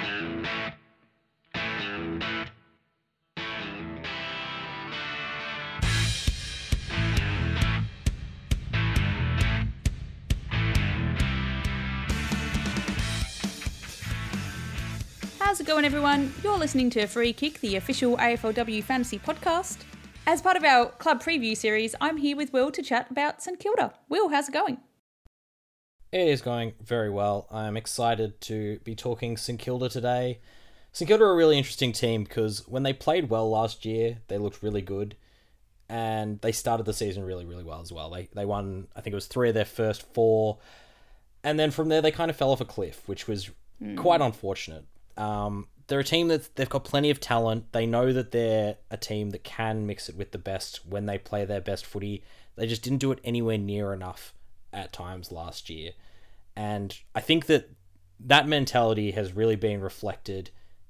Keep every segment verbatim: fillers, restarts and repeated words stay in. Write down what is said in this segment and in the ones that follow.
How's it going, everyone? You're listening to Free Kick, the official A F L W fantasy podcast. As part of our club preview series, I'm here with Will to chat about St Kilda. Will, how's it going? It is going very well. I'm excited to be talking St Kilda today. St Kilda are a really interesting team because when they played well last year, they looked really good. And they started the season really, really well as well. They they won, I think it was three of their first four. And then from there, they kind of fell off a cliff, which was mm. quite unfortunate. Um, they're a team that they've got plenty of talent. They know that they're a team that can mix it with the best when they play their best footy. They just didn't do it anywhere near enough at times last year. And I think that that mentality has really been reflected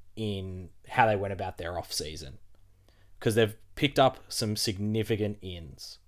in how they went about their off-season, because they've picked up some significant ins.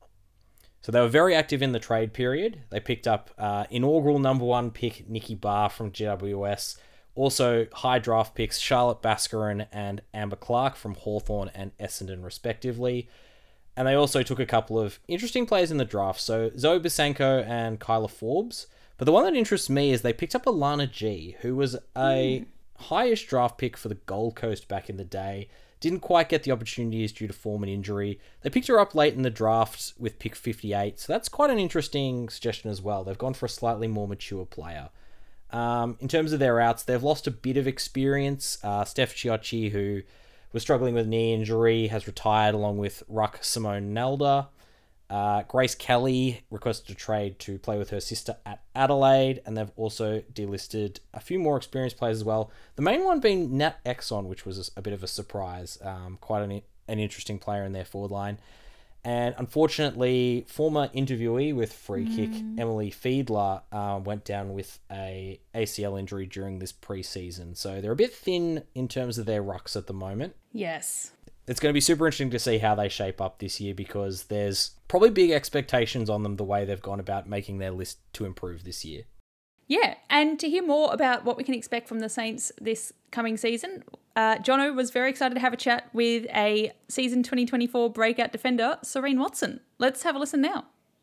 So they were very active in the trade period. They picked up uh, inaugural number one pick Nikki Barr from G W S. Also, high draft picks Charlotte Baskarin and Amber Clark from Hawthorn and Essendon, respectively. And they also took a couple of interesting players in the draft, so Zoe Bisenko and Kyla Forbes. But the one that interests me is they picked up Alana G, who was a mm. highest draft pick for the Gold Coast back in the day. Didn't quite get the opportunities due to form and injury. They picked her up late in the draft with pick fifty-eight, so that's quite an interesting suggestion as well. They've gone for a slightly more mature player. Um, in terms of their outs, they've lost a bit of experience. Uh, Steph Chiocci, who was struggling with knee injury, has retired along with Ruck Simone Nelda. Uh, Grace Kelly requested a trade to play with her sister at Adelaide, and they've also delisted a few more experienced players as well. The main one being Nat Exon, which was a bit of a surprise. Um, quite an, an interesting player in their forward line. And unfortunately, former interviewee with Free Kick, mm. Emily Fiedler, uh, went down with a A C L injury during this preseason. So they're a bit thin in terms of their rucks at the moment. Yes. It's going to be super interesting to see how they shape up this year, because there's probably big expectations on them the way they've gone about making their list to improve this year. Yeah, and to hear more about what we can expect from the Saints this coming season, uh, Jono was very excited to have a chat with a season twenty twenty-four breakout defender, Serene Watson. Let's have a listen now.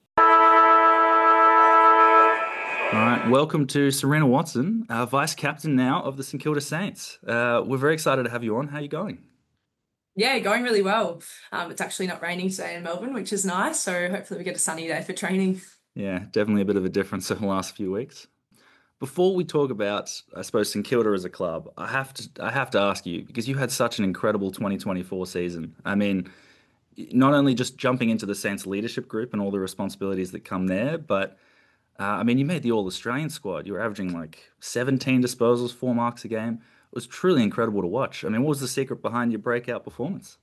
All right, welcome to Serena Watson, uh, Vice Captain now of the St Kilda Saints. Uh, we're very excited to have you on. How are you going? Yeah, going really well. Um, it's actually not raining today in Melbourne, which is nice. So hopefully we get a sunny day for training. Yeah, definitely a bit of a difference in the last few weeks. Before we talk about, I suppose, St Kilda as a club, I have to I have to ask you, because you had such an incredible twenty twenty-four season. I mean, not only just jumping into the Saints leadership group and all the responsibilities that come there, but uh, I mean, you made the All-Australian squad. You were averaging like seventeen disposals, four marks a game. It was truly incredible to watch. I mean, what was the secret behind your breakout performance?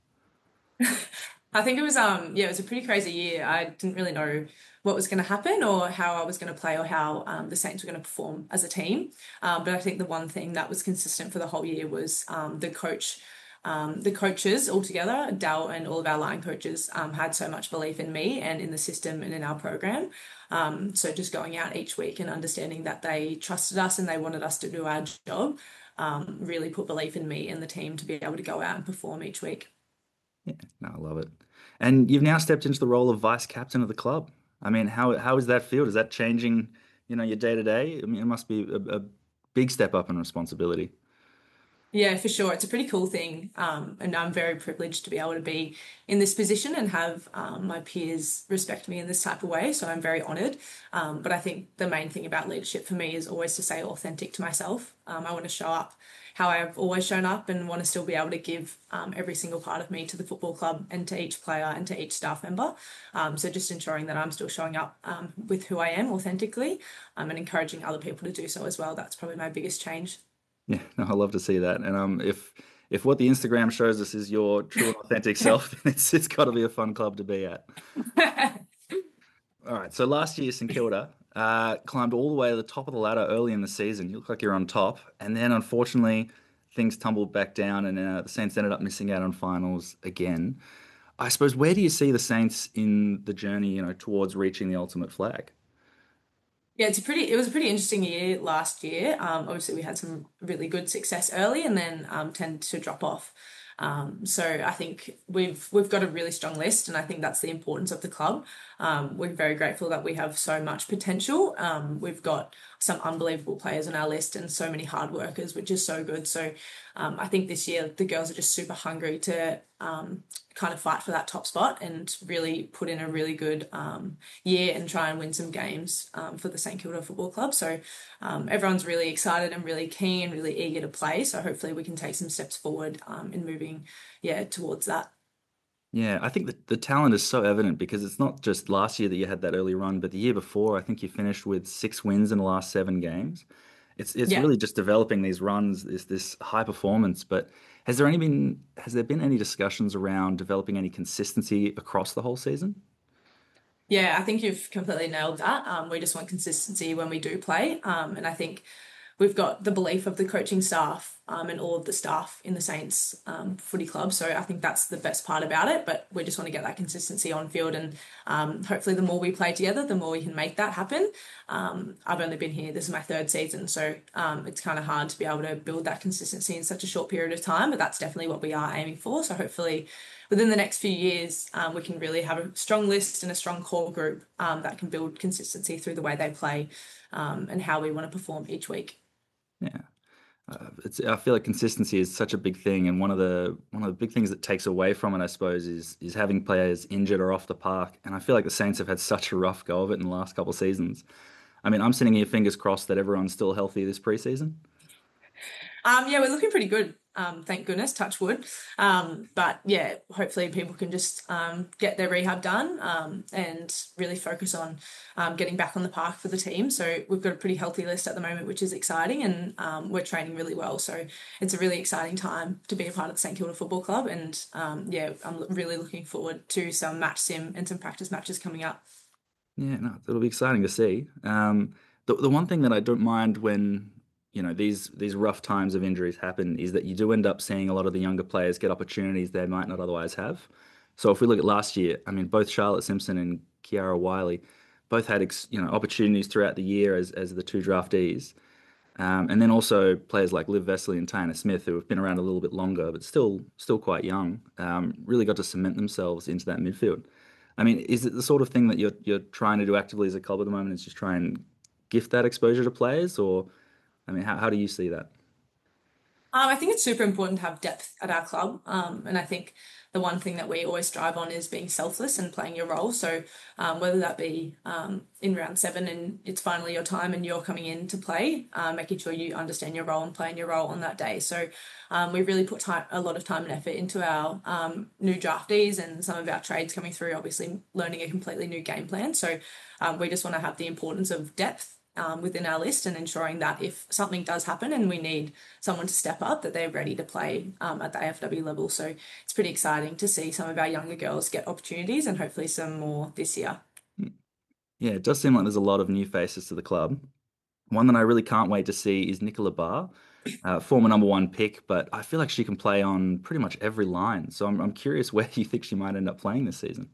I think it was, um, yeah, it was a pretty crazy year. I didn't really know what was going to happen or how I was going to play or how um, the Saints were going to perform as a team. Um, but I think the one thing that was consistent for the whole year was um, the coach, um, the coaches altogether, Dal and all of our line coaches um, had so much belief in me and in the system and in our program. Um, so just going out each week and understanding that they trusted us and they wanted us to do our job um, really put belief in me and the team to be able to go out and perform each week. Yeah, no, I love it. And you've now stepped into the role of vice captain of the club. I mean, how how is that feel? Is that changing, you know, your day to day? I mean, it must be a, a big step up in responsibility. Yeah, for sure. It's a pretty cool thing. Um, and I'm very privileged to be able to be in this position and have um, my peers respect me in this type of way. So I'm very honoured. Um, but I think the main thing about leadership for me is always to stay authentic to myself. Um, I want to show up how I've always shown up and want to still be able to give um, every single part of me to the football club and to each player and to each staff member. Um, so just ensuring that I'm still showing up um, with who I am authentically um, and encouraging other people to do so as well. That's probably my biggest change. Yeah, no, I love to see that. And um, if if what the Instagram shows us is your true and authentic self, then it's it's got to be a fun club to be at. All right, so last year, St Kilda uh, climbed all the way to the top of the ladder early in the season. You look like you're on top. And then, unfortunately, things tumbled back down and uh, the Saints ended up missing out on finals again. I suppose, where do you see the Saints in the journey, you know, towards reaching the ultimate flag? Yeah, it's a pretty. It was a pretty interesting year last year. Um, obviously, we had some really good success early, and then um, tend to drop off. Um, so I think we've we've got a really strong list, and I think that's the importance of the club. Um, we're very grateful that we have so much potential. Um, we've got some unbelievable players on our list, and so many hard workers, which is so good. So um, I think this year the girls are just super hungry to um, kind of fight for that top spot and really put in a really good um, year and try and win some games um, for the St Kilda Football Club. So um, everyone's really excited and really keen, really eager to play. So hopefully we can take some steps forward um, in moving, yeah, towards that. Yeah, I think that the talent is so evident because it's not just last year that you had that early run, but the year before, I think you finished with six wins in the last seven games. It's it's Yeah. really just developing these runs, this this high performance. But has there any been has there been any discussions around developing any consistency across the whole season? Yeah, I think you've completely nailed that. Um, we just want consistency when we do play. Um, and I think we've got the belief of the coaching staff um, and all of the staff in the Saints um, footy club. So I think that's the best part about it. But we just want to get that consistency on field. And um, hopefully, the more we play together, the more we can make that happen. Um, I've only been here, this is my third season. So um, it's kind of hard to be able to build that consistency in such a short period of time. But that's definitely what we are aiming for. So hopefully, within the next few years, um, we can really have a strong list and a strong core group um, that can build consistency through the way they play um, and how we want to perform each week. Yeah. Uh, it's, I feel like consistency is such a big thing, and one of the one of the big things that takes away from it, I suppose, is is having players injured or off the park. And I feel like the Saints have had such a rough go of it in the last couple of seasons. I mean, I'm sitting here, fingers crossed that everyone's still healthy this preseason. Um, yeah, we're looking pretty good. Um, thank goodness, touch wood. Um, but yeah, hopefully people can just um, get their rehab done um, and really focus on um, getting back on the park for the team. So we've got a pretty healthy list at the moment, which is exciting, and um, we're training really well. So it's a really exciting time to be a part of the St Kilda Football Club, and um, yeah, I'm really looking forward to some match sim and some practice matches coming up. Yeah, no, it'll be exciting to see. Um, the the one thing that I don't mind when you know these these rough times of injuries happen is that you do end up seeing a lot of the younger players get opportunities they might not otherwise have. So if we look at last year, I mean, both Charlotte Simpson and Kiara Wiley both had ex, you know opportunities throughout the year as as the two draftees. Um, and then also players like Liv Vesely and Tiana Smith, who have been around a little bit longer, but still still quite young, um, really got to cement themselves into that midfield. I mean, is it the sort of thing that you're you're trying to do actively as a club at the moment? Is just try and gift that exposure to players, or I mean, how how do you see that? Um, I think it's super important to have depth at our club. Um, and I think the one thing that we always strive on is being selfless and playing your role. So um, whether that be um, in round seven and it's finally your time and you're coming in to play, uh, making sure you understand your role and playing your role on that day. So um, we really put time, a lot of time and effort into our um, new draftees and some of our trades coming through, obviously learning a completely new game plan. So um, we just want to have the importance of depth um, within our list and ensuring that if something does happen and we need someone to step up, that they're ready to play um, at the A F W level. So it's pretty exciting to see some of our younger girls get opportunities and hopefully some more this year. Yeah, it does seem like there's a lot of new faces to the club. One that I really can't wait to see is Nicola Barr, uh, former number one pick, but I feel like she can play on pretty much every line. So I'm I'm curious where you think she might end up playing this season.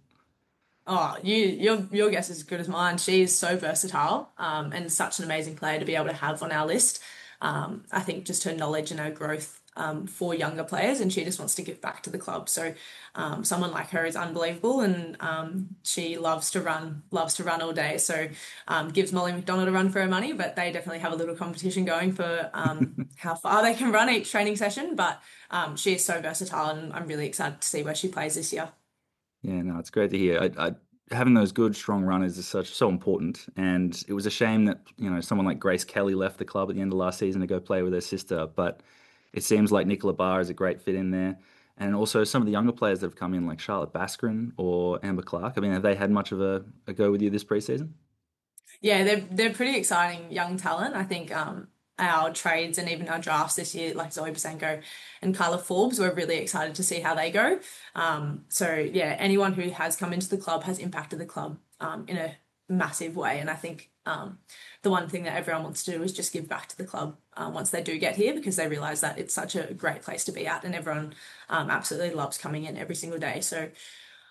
Oh, you your your guess is as good as mine. She is so versatile, um, and such an amazing player to be able to have on our list. Um, I think just her knowledge and her growth um, for younger players, and she just wants to give back to the club. So, um, someone like her is unbelievable, and um, she loves to run, loves to run all day. So, um, gives Molly McDonald a run for her money, but they definitely have a little competition going for um, how far they can run each training session. But um, she is so versatile, and I'm really excited to see where she plays this year. Yeah, no, it's great to hear. I, I, having those good, strong runners is such so important, and it was a shame that you know someone like Grace Kelly left the club at the end of last season to go play with her sister. But it seems like Nicola Barr is a great fit in there, and also some of the younger players that have come in, like Charlotte Baskren or Amber Clark. I mean, have they had much of a, a go with you this preseason? Yeah, they're they're pretty exciting young talent. I think um, our trades and even our drafts this year, like Zoe Basenko and Kyla Forbes, we're really excited to see how they go. Um, so yeah, anyone who has come into the club has impacted the club um, in a massive way. And I think um, the one thing that everyone wants to do is just give back to the club uh, once they do get here because they realise that it's such a great place to be at and everyone um, absolutely loves coming in every single day. So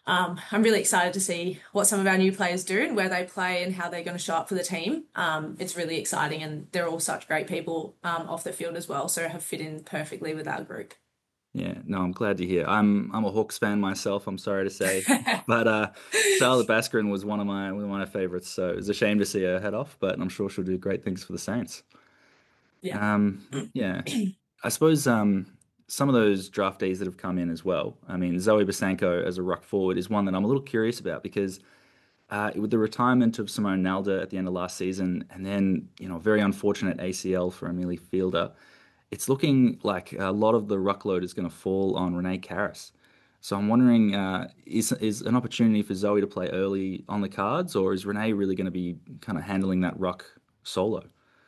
um, I'm really excited to see what some of our new players do and where they play and how they're going to show up for the team. Um, it's really exciting, and they're all such great people um, off the field as well, so have fit in perfectly with our group. Yeah, no, I'm glad to hear. I'm I'm a Hawks fan myself, I'm sorry to say. But uh, Charlotte Baskeren was one of my one of my favorites, so it's a shame to see her head off, but I'm sure she'll do great things for the Saints. Yeah. Um, yeah. I suppose um, some of those draftees that have come in as well. I mean, Zoe Basanko as a ruck forward is one that I'm a little curious about because uh, with the retirement of Simone Nalda at the end of last season, and then you know, very unfortunate A C L for Amelie Fielder, it's looking like a lot of the ruck load is going to fall on Renee Karras. So I'm wondering, uh, is is an opportunity for Zoe to play early on the cards, or is Renee really going to be kind of handling that ruck solo?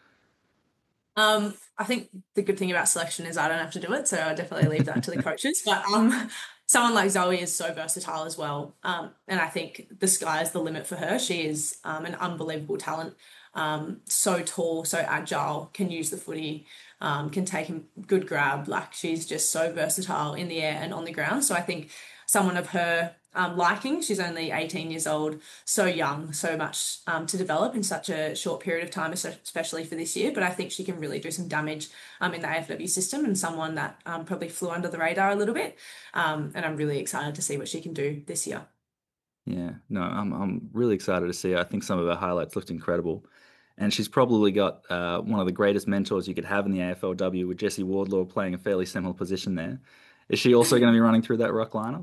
Um, I think the good thing about selection is I don't have to do it, so I definitely leave that to the coaches. But um, someone like Zoe is so versatile as well, um, and I think the sky is the limit for her. She is um, an unbelievable talent, um, so tall, so agile, can use the footy, um, can take a good grab. Like she's just so versatile in the air and on the ground. So I think someone of her um, liking, she's only eighteen years old, so young, so much um, to develop in such a short period of time, especially for this year. But I think she can really do some damage um, in the A F W system, and someone that um, probably flew under the radar a little bit. Um, and I'm really excited to see what she can do this year. Yeah, no, I'm I'm really excited to see her. I think some of her highlights looked incredible. And she's probably got uh, one of the greatest mentors you could have in the A F L W with Jessie Wardlaw playing a fairly similar position there. Is she also going to be running through that ruck lineup?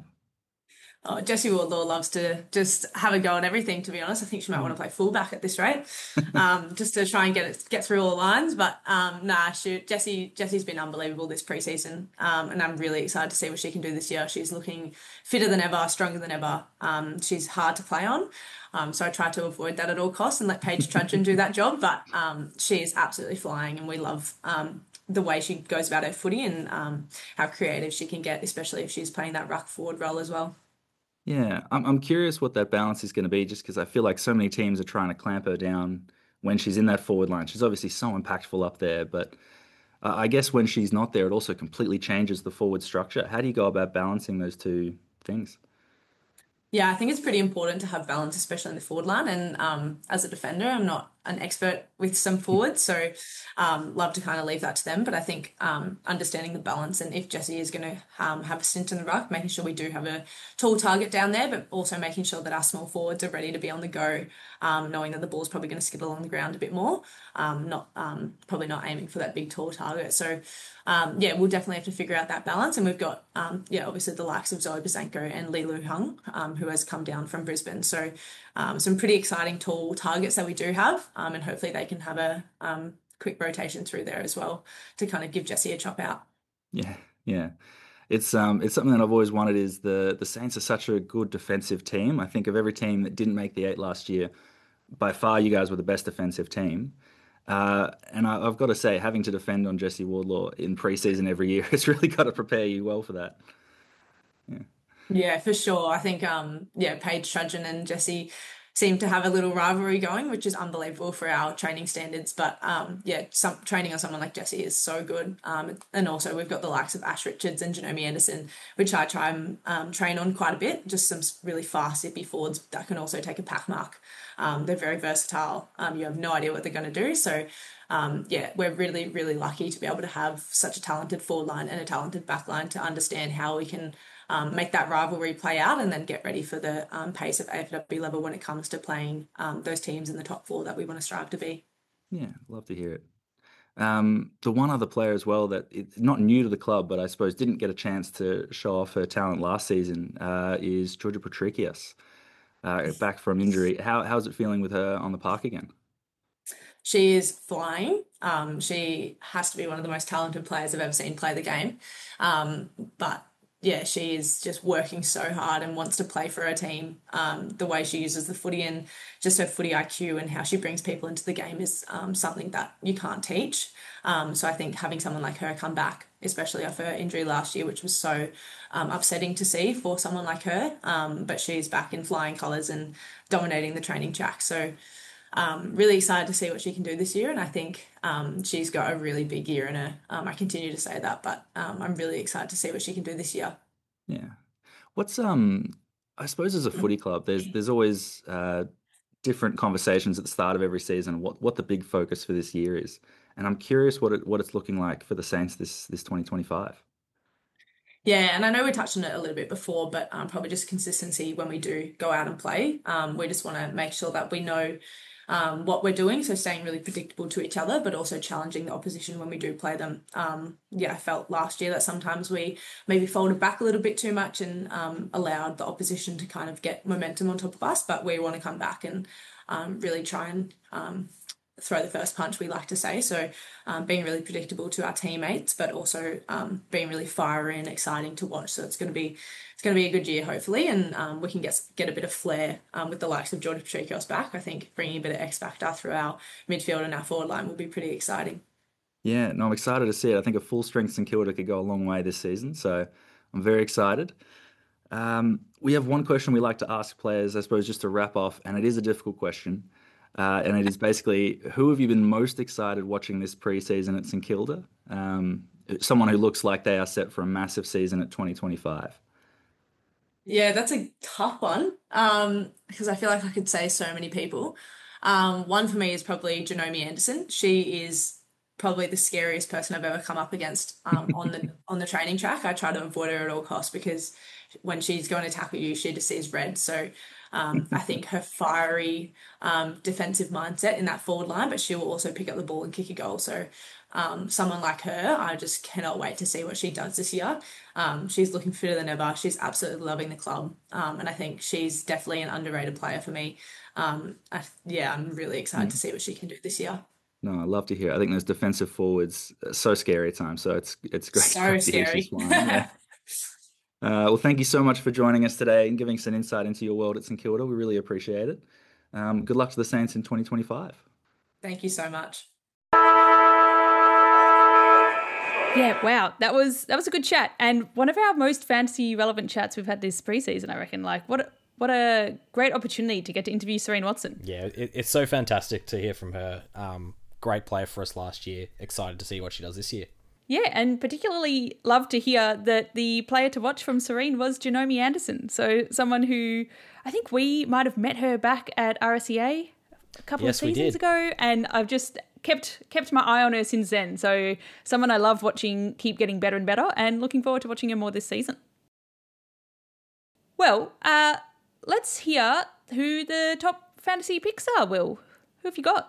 Oh, Jessie Wardlaw loves to just have a go at everything, to be honest. I think she might want to play fullback at this rate, um, just to try and get it get through all the lines. But um, nah, she, Jessie Jessie's been unbelievable this preseason, um, and I'm really excited to see what she can do this year. She's looking fitter than ever, stronger than ever. Um, she's hard to play on, um, so I try to avoid that at all costs and let Paige Trudgeon do that job. But um, she is absolutely flying, and we love um, the way she goes about her footy and um, how creative she can get, especially if she's playing that ruck forward role as well. Yeah, I'm I'm curious what that balance is going to be, just because I feel like so many teams are trying to clamp her down when she's in that forward line. She's obviously so impactful up there, but uh, I guess when she's not there, it also completely changes the forward structure. How do you go about balancing those two things? Yeah, I think it's pretty important to have balance, especially in the forward line. And um, as a defender, I'm not an expert with some forwards, so um, love to kind of leave that to them. But I think um, understanding the balance, and if Jessie is going to um, have a stint in the ruck, making sure we do have a tall target down there, but also making sure that our small forwards are ready to be on the go, um, knowing that the ball's probably going to skid along the ground a bit more, um, not um, probably not aiming for that big tall target. So um, yeah, we'll definitely have to figure out that balance. And we've got um, yeah, obviously the likes of Zoe Basanko and Lee Lu Hung, um, who has come down from Brisbane. So um, some pretty exciting tall targets that we do have, um, and hopefully they can have a um, quick rotation through there as well to kind of give Jessie a chop out. Yeah, yeah. It's um it's something that I've always wanted is the the Saints are such a good defensive team. I think of every team that didn't make the eight last year, by far you guys were the best defensive team. Uh, and I, I've got to say, having to defend on Jessie Wardlaw in preseason every year has really got to prepare you well for that. Yeah. Yeah, for sure. I think um yeah, Paige Trudgeon and Jessie seem to have a little rivalry going, which is unbelievable for our training standards. But um, yeah, some training on someone like Jessie is so good. Um, and also we've got the likes of Ash Richards and Janome Anderson, which I try and um, train on quite a bit. Just some really fast, zippy forwards that can also take a pack mark. Um, they're very versatile. Um, you have no idea what they're going to do. So um, yeah, we're really, really lucky to be able to have such a talented forward line and a talented back line to understand how we can Um, make that rivalry play out and then get ready for the um, pace of A F W level when it comes to playing um, those teams in the top four that we want to strive to be. Yeah, love to hear it. Um, the one other player as well that it's not new to the club, but I suppose didn't get a chance to show off her talent last season uh, is Georgia Patrikias, uh, back from injury. How how's it feeling with her on the park again? She is flying. Um, she has to be one of the most talented players I've ever seen play the game. Um, but yeah, she is just working so hard and wants to play for her team. Um, the way she uses the footy and just her footy I Q and how she brings people into the game is um, something that you can't teach. Um, so I think having someone like her come back, especially after her injury last year, which was so um, upsetting to see for someone like her, um, but she's back in flying colours and dominating the training track. So Um, really excited to see what she can do this year, and I think um, she's got a really big year in her. Um, I continue to say that, but um, I'm really excited to see what she can do this year. Yeah. What's um I suppose as a footy club, there's there's always uh, different conversations at the start of every season. What what the big focus for this year is, and I'm curious what it what it's looking like for the Saints this this twenty twenty-five. Yeah, and I know we touched on it a little bit before, but um, probably just consistency when we do go out and play. Um, we just want to make sure that we know um, what we're doing, so staying really predictable to each other, but also challenging the opposition when we do play them. Um, yeah, I felt last year that sometimes we maybe folded back a little bit too much and um, allowed the opposition to kind of get momentum on top of us, but we want to come back and um, really try and um, throw the first punch, we like to say. So um, being really predictable to our teammates, but also um, being really fiery and exciting to watch. So it's going to be it's going to be a good year, hopefully, and um, we can get get a bit of flair um, with the likes of Georgia Patrikios back. I think bringing a bit of X factor through our midfield and our forward line will be pretty exciting. Yeah, no, I'm excited to see it. I think a full strength St Kilda could go a long way this season, so I'm very excited. Um, we have one question we like to ask players, I suppose, just to wrap off, and it is a difficult question. Uh, and it is basically, who have you been most excited watching this pre-season at St Kilda? Um, someone who looks like they are set for a massive season at twenty twenty-five. Yeah, that's a tough one um, because I feel like I could say so many people. Um, one for me is probably Janome Anderson. She is probably the scariest person I've ever come up against um, on the on the training track. I try to avoid her at all costs because when she's going to tackle you, she just sees red. So um, I think her fiery um, defensive mindset in that forward line, but she will also pick up the ball and kick a goal. So um, someone like her, I just cannot wait to see what she does this year. Um, she's looking fitter than ever. She's absolutely loving the club. Um, and I think she's definitely an underrated player for me. Um, I, yeah, I'm really excited mm. to see what she can do this year. No, I love to hear. I think those defensive forwards are so scary at times. So it's it's great. So scary. Yeah. Uh, well, thank you so much for joining us today and giving us an insight into your world at St Kilda. We really appreciate it. Um, good luck to the Saints in twenty twenty-five. Thank you so much. Yeah, wow, that was that was a good chat, and one of our most fantasy relevant chats we've had this preseason. I reckon. Like, what a, what a great opportunity to get to interview Serene Watson. Yeah, it, it's so fantastic to hear from her. Um, great player for us last year. Excited to see what she does this year. Yeah, and particularly love to hear that the player to watch from Serene was Janome Anderson. So someone who I think we might have met her back at R S E A a couple yes, of seasons ago, and I've just kept kept my eye on her since then. So someone I love watching keep getting better and better, and looking forward to watching her more this season. Well, uh, let's hear who the top fantasy picks are, Will. Who have you got?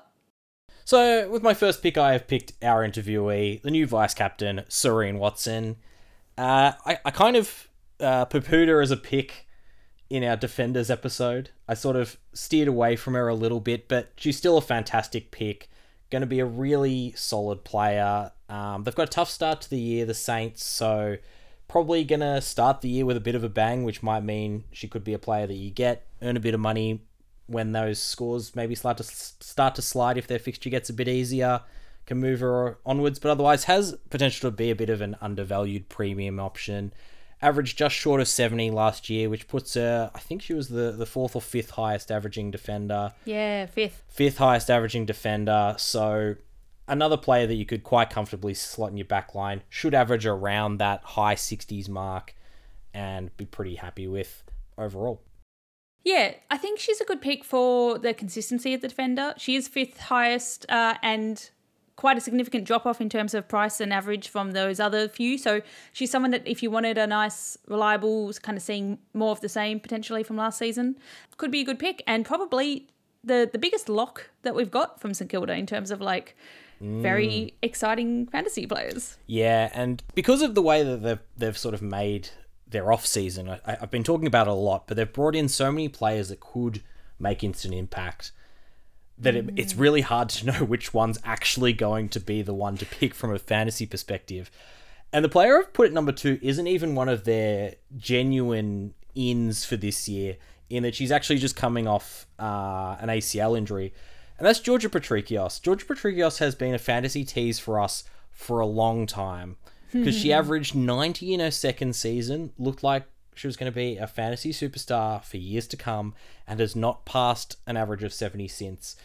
So, with my first pick, I have picked our interviewee, the new vice captain, Serene Watson. Uh, I, I kind of uh, poo-pooed her as a pick in our Defenders episode. I sort of steered away from her a little bit, but she's still a fantastic pick. Going to be a really solid player. Um, they've got a tough start to the year, the Saints, so probably going to start the year with a bit of a bang, which might mean she could be a player that you get, earn a bit of money when those scores maybe start to start to slide if their fixture gets a bit easier, can move her onwards, but otherwise has potential to be a bit of an undervalued premium option. Averaged just short of seventy last year, which puts her, I think she was the, the fourth or fifth highest averaging defender. Yeah, fifth. Fifth highest averaging defender, so another player that you could quite comfortably slot in your back line, should average around that high sixties mark and be pretty happy with overall. Yeah, I think she's a good pick for the consistency of the defender. She is fifth highest uh, and quite a significant drop-off in terms of price and average from those other few. So she's someone that if you wanted a nice, reliable, kind of seeing more of the same potentially from last season, could be a good pick, and probably the, the biggest lock that we've got from St Kilda in terms of like mm. very exciting fantasy players. Yeah, and because of the way that they've, they've sort of made their off-season, I, I've been talking about it a lot, but they've brought in so many players that could make instant impact that it, it's really hard to know which one's actually going to be the one to pick from a fantasy perspective. And the player I've put at number two isn't even one of their genuine ins for this year, in that she's actually just coming off uh, an A C L injury. And that's Georgia Patrikios. Georgia Patrikios has been a fantasy tease for us for a long time, because she averaged ninety in her second season, looked like she was going to be a fantasy superstar for years to come, and has not passed an average of seventy since.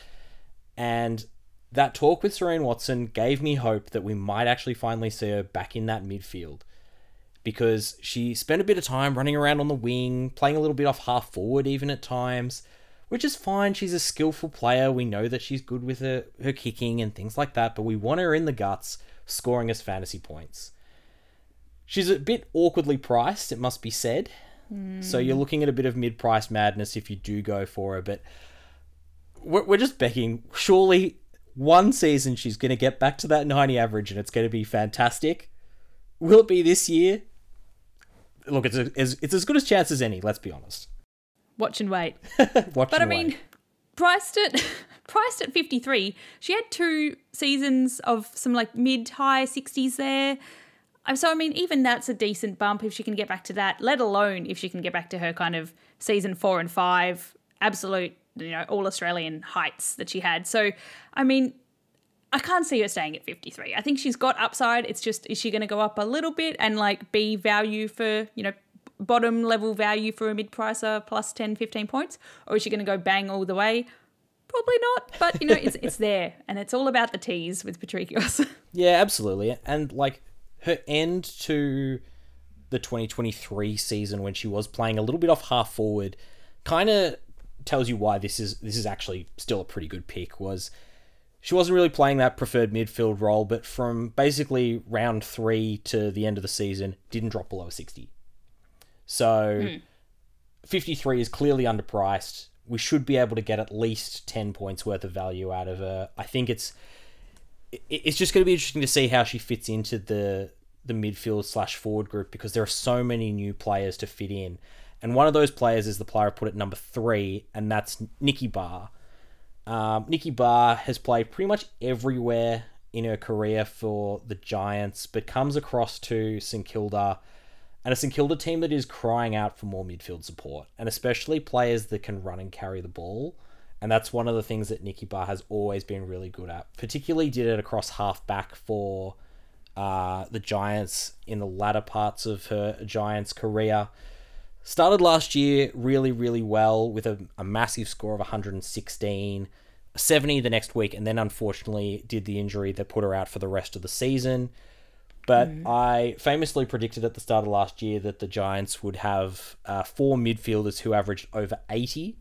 And that talk with Serene Watson gave me hope that we might actually finally see her back in that midfield. because she spent a bit of time running around on the wing, playing a little bit off half forward even at times, which is fine. She's a skillful player. We know that she's good with her, her kicking and things like that, but we want her in the guts scoring us fantasy points. She's a bit awkwardly priced, it must be said. Mm. So you're looking at a bit of mid-price madness if you do go for her, but we're, we're just begging. Surely one season she's going to get back to that ninety average and it's going to be fantastic. Will it be this year? Look, it's, a, it's, it's as good a chance as any, let's be honest. Watch and wait. Watch but and I mean, wait. priced at priced at fifty-three. She had two seasons of some like mid high sixties there. So I mean, even that's a decent bump if she can get back to that. Let alone if she can get back to her kind of season four and five absolute, you know, all Australian heights that she had. So I mean, I can't see her staying at fifty-three. I think she's got upside. It's just, is she going to go up a little bit and like be value for, you know, bottom level value for a mid-pricer plus ten, fifteen points? Or is she going to go bang all the way? Probably not, but you know, it's it's there, and it's all about the teas with Patricios. Yeah, absolutely. And like her end to the twenty twenty-three season when she was playing a little bit off half forward kind of tells you why this is this is actually still a pretty good pick. Was she wasn't really playing that preferred midfield role, but from basically round three to the end of the season, didn't drop below sixty. So hmm. fifty-three is clearly underpriced. We should be able to get at least ten points worth of value out of her. I think it's it's just going to be interesting to see how she fits into the the midfield slash forward group, because there are so many new players to fit in. And one of those players is the player I put at number three, and that's Nikki Barr. Um, Nikki Barr has played pretty much everywhere in her career for the Giants, but comes across to St Kilda, and a St Kilda team that is crying out for more midfield support, and especially players that can run and carry the ball. And that's one of the things that Nikki Barr has always been really good at. Particularly did it across half-back for uh, the Giants in the latter parts of her Giants career. Started last year really, really well with a, a massive score of one hundred sixteen, seventy the next week, and then unfortunately did the injury that put her out for the rest of the season. But mm. I famously predicted at the start of last year that the Giants would have uh, four midfielders who averaged over eighty,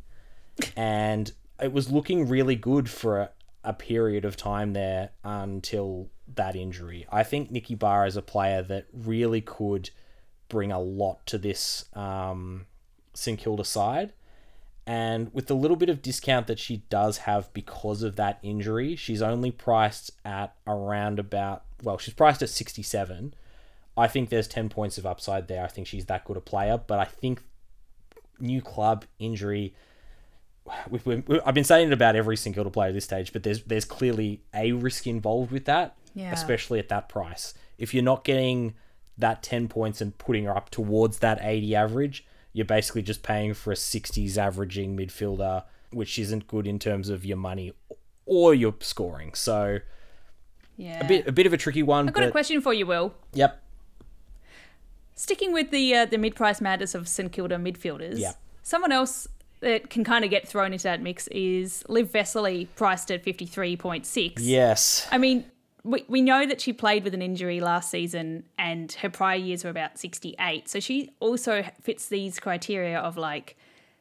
and it was looking really good for a, a period of time there until that injury. I think Nikki Barr is a player that really could bring a lot to this um, St Kilda side. And with the little bit of discount that she does have because of that injury, she's only priced at around about, well, she's priced at sixty-seven. I think there's ten points of upside there. I think she's that good a player, but I think new club injury, we've, we've, I've been saying it about every St Kilda player at this stage, but there's there's clearly a risk involved with that, yeah. especially at that price. If you're not getting that ten points and putting her up towards that eighty average, you're basically just paying for a sixties averaging midfielder, which isn't good in terms of your money or your scoring. So yeah, a bit a bit of a tricky one. I've got but... a question for you, Will. Yep. Sticking with the uh, the mid-price madness of St Kilda midfielders, yep. someone else that can kind of get thrown into that mix is Liv Vesely, priced at fifty-three point six. Yes. I mean, we we know that she played with an injury last season and her prior years were about sixty-eight. So she also fits these criteria of like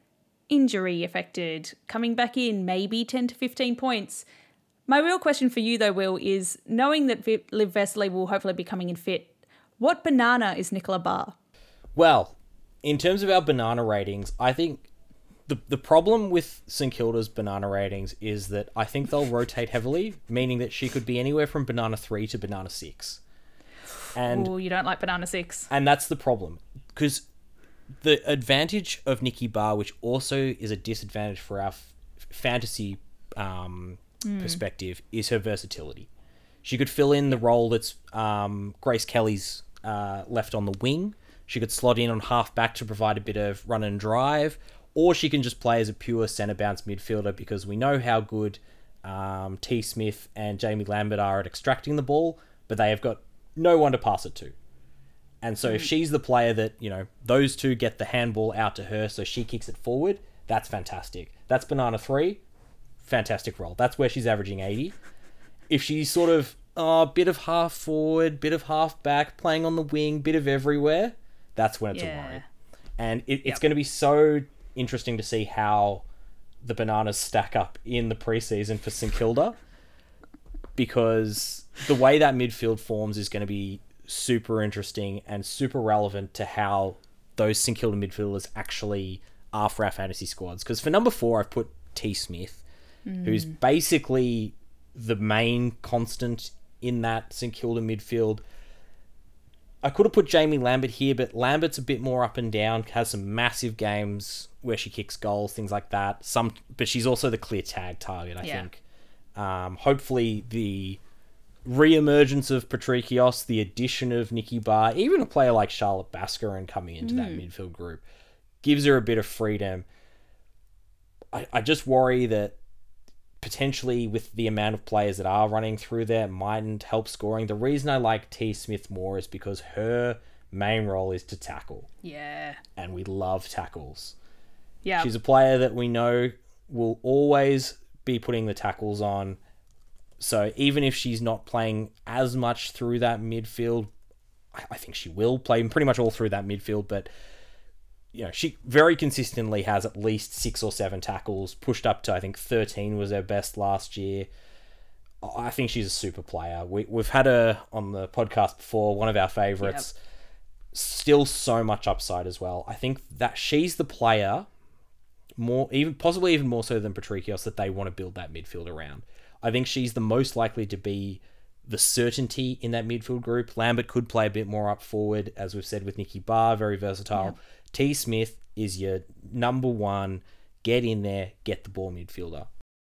injury affected, coming back in, maybe ten to fifteen points. My real question for you though, Will, is knowing that Liv Vesely will hopefully be coming in fit, what banana is Nicola Barr? Well, in terms of our banana ratings, I think The the problem with St Kilda's banana ratings is that I think they'll rotate heavily, meaning that she could be anywhere from banana three to banana six. And oh, you don't like banana six. And that's the problem. Because the advantage of Nikki Barr, which also is a disadvantage for our f- fantasy um, mm. perspective, is her versatility. She could fill in the role that's um, Grace Kelly's uh, left on the wing. She could slot in on half back to provide a bit of run and drive. Or she can just play as a pure centre bounce midfielder, because we know how good um, T. Smith and Jamie Lambert are at extracting the ball, but they have got no one to pass it to. And so mm. if she's the player that, you know, those two get the handball out to her so she kicks it forward, that's fantastic. That's banana three, fantastic role. That's where she's averaging eighty. If she's sort of oh, bit of half forward, bit of half back, playing on the wing, bit of everywhere, that's when it's Yeah. a worry. And it, it's Yep. going to be so interesting to see how the Bananas stack up in the preseason for St Kilda, because the way that midfield forms is going to be super interesting and super relevant to how those St Kilda midfielders actually are for our fantasy squads. Because for number four, I've put T. Smith, mm. who's basically the main constant in that St Kilda midfield. I could have put Jamie Lambert here, but Lambert's a bit more up and down, has some massive games where she kicks goals, things like that. Some, but she's also the clear tag target, I Yeah. think. Um, hopefully the re-emergence of Patricios, the addition of Nikki Barr, even a player like Charlotte Baskarin coming into mm. that midfield group, gives her a bit of freedom. I, I just worry that potentially with the amount of players that are running through there, it mightn't help scoring. The reason I like T. Smith more is because her main role is to tackle. Yeah. And we love tackles. Yeah. She's a player that we know will always be putting the tackles on. So even if she's not playing as much through that midfield, I, I think she will play pretty much all through that midfield, but you know, she very consistently has at least six or seven tackles, pushed up to, I think, thirteen was her best last year. I think she's a super player. We, we've had her on the podcast before, one of our favourites. Yep. Still so much upside as well. I think that she's the player, more even possibly even more so than Patricios, that they want to build that midfield around. I think she's the most likely to be the certainty in that midfield group. Lambert could play a bit more up forward, as we've said with Nikki Barr, very versatile. Yep. T. Smith is your number one, get in there, get the ball midfielder.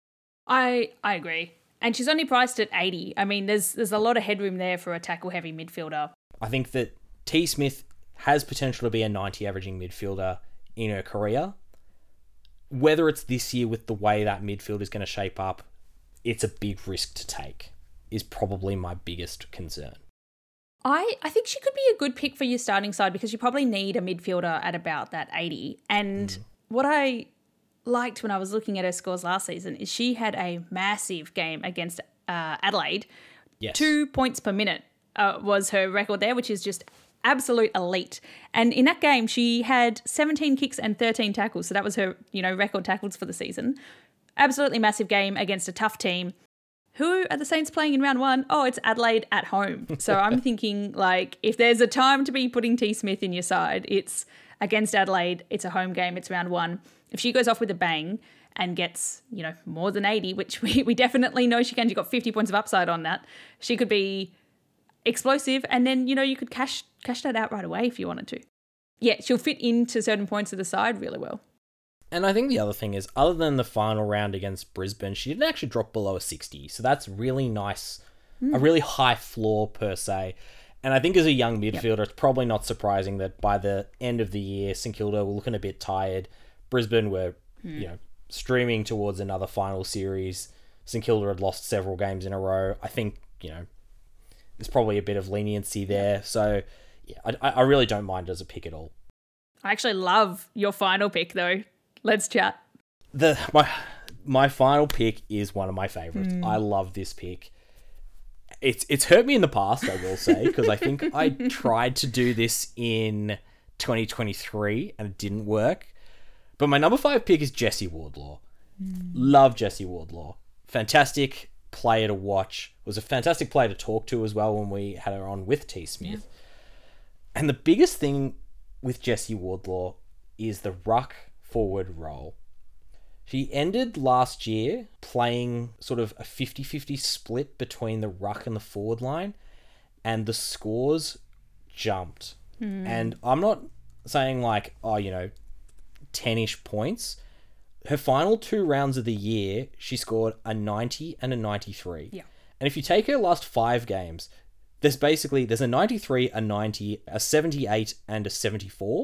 I I agree. And she's only priced at eighty. I mean, there's there's a lot of headroom there for a tackle-heavy midfielder. I think that T. Smith has potential to be a ninety averaging midfielder in her career. Whether it's this year with the way that midfield is going to shape up, it's a big risk to take, is probably my biggest concern. I, I think she could be a good pick for your starting side because you probably need a midfielder at about that eighty. And mm. what I liked when I was looking at her scores last season is she had a massive game against uh, Adelaide. Yes. Two points per minute uh, was her record there, which is just absolute elite. And in that game, she had seventeen kicks and thirteen tackles. So that was her, you know, record tackles for the season. Absolutely massive game against a tough team. Who are the Saints playing in round one? Oh, it's Adelaide at home. So I'm thinking, like, if there's a time to be putting T. Smith in your side, it's against Adelaide. It's a home game. It's round one. If she goes off with a bang and gets, you know, more than eighty, which we, we definitely know she can, she got fifty points of upside on that, she could be explosive. And then, you know, you could cash cash that out right away if you wanted to. Yeah, she'll fit into certain points of the side really well. And I think the other thing is, other than the final round against Brisbane, she didn't actually drop below a sixty. So that's really nice, mm. a really high floor per se. And I think as a young midfielder, yep. it's probably not surprising that by the end of the year, St Kilda were looking a bit tired. Brisbane were, mm. you know, streaming towards another final series. St Kilda had lost several games in a row. I think, you know, there's probably a bit of leniency there. So, yeah, I, I really don't mind it as a pick at all. I actually love your final pick, though. Let's chat. The my my final pick is one of my favorites. Mm. I love this pick. It's it's hurt me in the past, I will say, because I think I tried to do this in twenty twenty-three and it didn't work. But my number five pick is Jessie Wardlaw. Mm. Love Jessie Wardlaw. Fantastic player to watch. Was a fantastic player to talk to as well when we had her on with T. Smith. Yeah. And the biggest thing with Jessie Wardlaw is the ruck forward role. She ended last year playing sort of a fifty-fifty split between the ruck and the forward line, and the scores jumped. Mm. And I'm not saying like, oh, you know, ten-ish points. Her final two rounds of the year, she scored a ninety and a ninety-three. Yeah. And if you take her last five games, there's basically, there's a ninety-three, a ninety, a seventy-eight, and a seventy-four.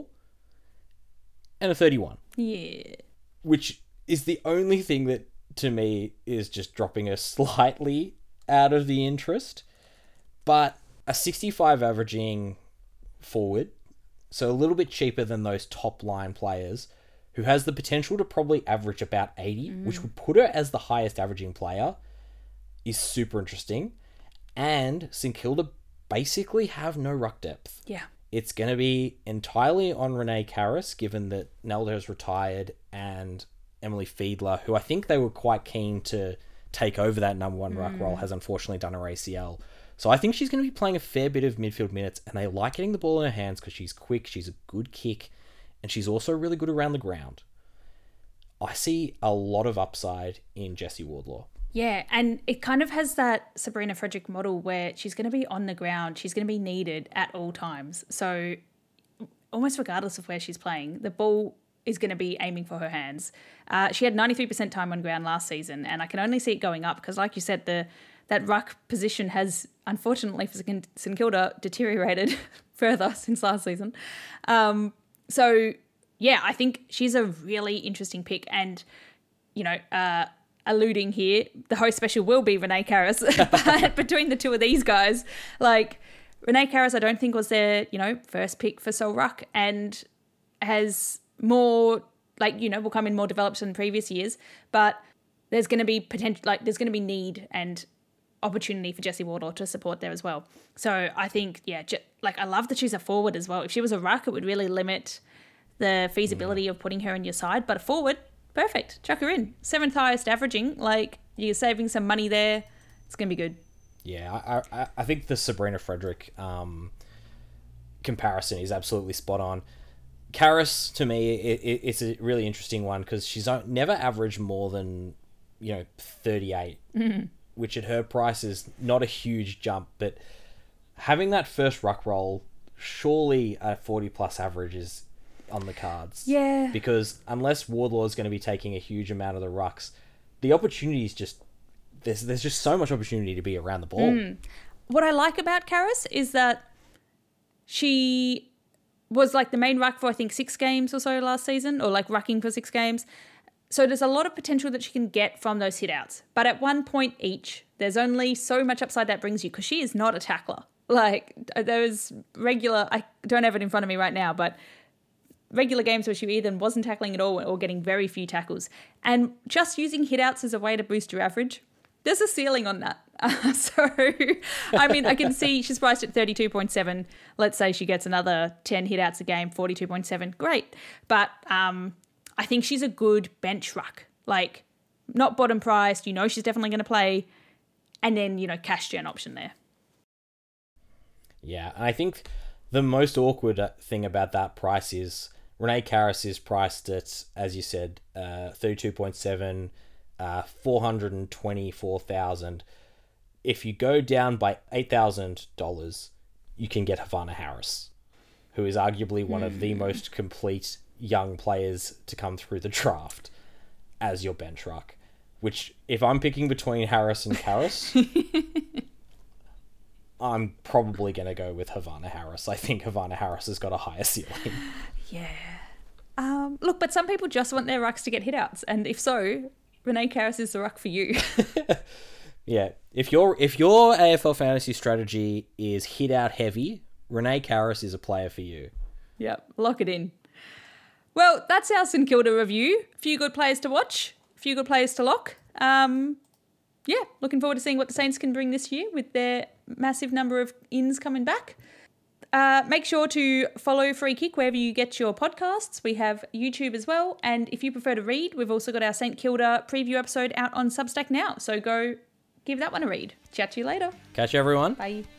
And a thirty-one. Yeah. Which is the only thing that, to me, is just dropping her slightly out of the interest. But a sixty-five averaging forward, so a little bit cheaper than those top line players, who has the potential to probably average about eighty, mm. which would put her as the highest averaging player, is super interesting. And St Kilda basically have no ruck depth. Yeah. It's going to be entirely on Renee Karras, given that Nelda has retired, and Emily Fiedler, who I think they were quite keen to take over that number one mm. ruck role, has unfortunately done her A C L. So I think she's going to be playing a fair bit of midfield minutes, and they like getting the ball in her hands because she's quick, she's a good kick, and she's also really good around the ground. I see a lot of upside in Jessie Wardlaw. Yeah, and it kind of has that Sabrina Frederick model where she's going to be on the ground, she's going to be needed at all times. So almost regardless of where she's playing, the ball is going to be aiming for her hands. Uh, she had ninety-three percent time on ground last season, and I can only see it going up because, like you said, the that ruck position has, unfortunately for St Kilda, deteriorated further since last season. Um, so, yeah, I think she's a really interesting pick. And, you know, uh, alluding here, the host special will be Renee Karras. But between the two of these guys, like, Renee Karras, I don't think was their, you know, first pick for Sol Ruck, and has more, like, you know, will come in more developed than previous years. But there's going to be potential, like, there's going to be need and opportunity for Jessie Wardlaw to support there as well. So I think, yeah, j- like I love that she's a forward as well. If she was a ruck, it would really limit the feasibility mm. of putting her in your side. But a forward, perfect. Chuck her in. Seventh highest averaging. Like, you're saving some money there. It's going to be good. Yeah, I, I, I think the Sabrina Frederick um, comparison is absolutely spot on. Karras, to me, it, it, it's a really interesting one because she's never averaged more than, you know, thirty-eight. Mm-hmm. Which at her price is not a huge jump, but having that first ruck roll, surely a forty plus average is on the cards. Yeah. Because unless Wardlaw is going to be taking a huge amount of the rucks, the opportunity is just, there's, there's just so much opportunity to be around the ball. Mm. What I like about Karras is that she was like the main ruck for, I think, six games or so last season, or like rucking for six games. So there's a lot of potential that she can get from those hit-outs. But at one point each, there's only so much upside that brings you because she is not a tackler. Like, there was regular, I don't have it in front of me right now, but regular games where she either wasn't tackling at all or getting very few tackles. And just using hit-outs as a way to boost your average, there's a ceiling on that. Uh, so, I mean, I can see she's priced at thirty-two point seven. Let's say she gets another ten hit-outs a game, forty-two point seven. Great. But, um... I think she's a good bench ruck, like not bottom priced. You know, she's definitely going to play, and then, you know, cash gen option there. Yeah, and I think the most awkward thing about that price is Renee Karras is priced at, as you said, uh, thirty-two point seven, uh, four hundred twenty-four thousand. If you go down by eight thousand dollars, you can get Havana Harris, who is arguably one mm. of the most complete young players to come through the draft as your bench ruck, which if I'm picking between Harris and Karras, I'm probably going to go with Havana Harris. I think Havana Harris has got a higher ceiling. Yeah. Um, look, but some people just want their rucks to get hit-outs, and if so, Renee Karras is the ruck for you. Yeah. If your if your A F L fantasy strategy is hit-out heavy, Renee Karras is a player for you. Yep, lock it in. Well, that's our St Kilda review. A few good players to watch, a few good players to lock. Um, yeah, looking forward to seeing what the Saints can bring this year with their massive number of ins coming back. Uh, make sure to follow Free Kick wherever you get your podcasts. We have YouTube as well. And if you prefer to read, we've also got our St Kilda preview episode out on Substack now. So go give that one a read. Chat to you later. Catch you, everyone. Bye.